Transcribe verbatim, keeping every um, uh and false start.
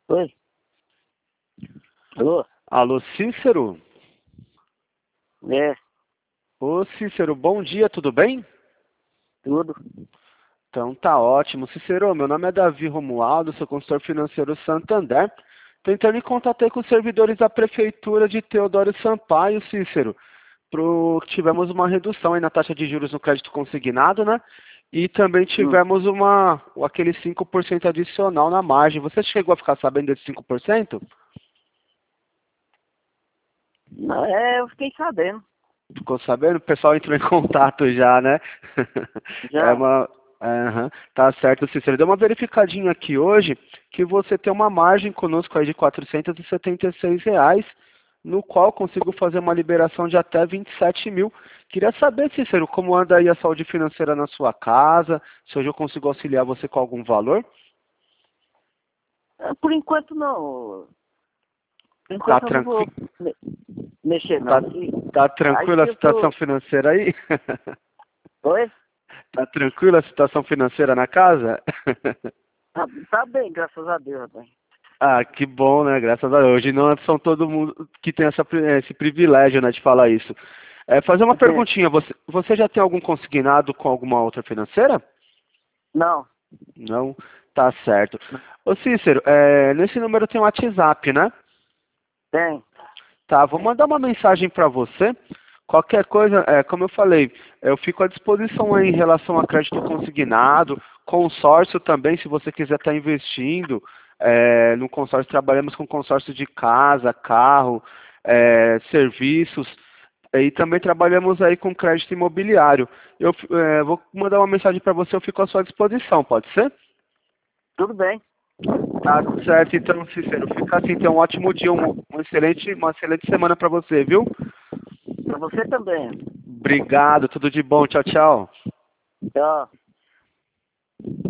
Oi? Alô? Alô, Cícero? É, Ô, Cícero, bom dia, tudo bem? tudo. Então tá ótimo. Cícero, meu nome é Davi Romualdo, sou consultor financeiro Santander. Tentando em contato com os servidores da Prefeitura de Teodoro Sampaio, Cícero. Pro, tivemos uma redução aí na taxa de juros no crédito consignado, né? E também Hum. tivemos uma, aquele cinco por cento adicional na margem. Você chegou a ficar sabendo desse cinco por cento? Não, é, eu fiquei sabendo. Ficou sabendo? O pessoal entrou em contato já, né? É Já. uma. Aham, tá certo, Cícero. Deu uma verificadinha aqui hoje que você tem uma margem conosco aí de quatrocentos e setenta e seis reais, no qual consigo fazer uma liberação de até vinte e sete mil. Queria saber, Cícero, como anda aí a saúde financeira na sua casa, se hoje eu consigo auxiliar você com algum valor. É, Por enquanto não. Por Tá enquanto eu não vou tranquilo? me- mexer Tá, não. Se, tá aí tranquila se a eu situação tô. financeira aí? Oi? Tá tranquila a situação financeira na casa? Tá, tá bem, graças a Deus, rapaz. Ah, que bom, né? Graças a Deus. Hoje não são todo mundo que tem essa, pri- esse privilégio, né, de falar isso. É, fazer uma perguntinha, você, você já tem algum consignado com alguma outra financeira? Não, Não? Tá certo. Ô Cícero, é, nesse número tem um WhatsApp, né? tem. Tá, vou mandar uma mensagem para você. Qualquer coisa, é, como eu falei, eu fico à disposição aí em relação a crédito consignado, consórcio também, se você quiser estar investindo. É, no consórcio, trabalhamos com consórcio de casa, carro, é, serviços, e também trabalhamos aí com crédito imobiliário. Eu é, vou mandar uma mensagem para você, eu fico à sua disposição, pode ser? Tudo bem. Tá certo, então, Cícero, fica assim, então, um ótimo dia, um, um excelente, uma excelente semana para você, viu? Pra você também. Obrigado, tudo de bom. Tchau, tchau. Tchau.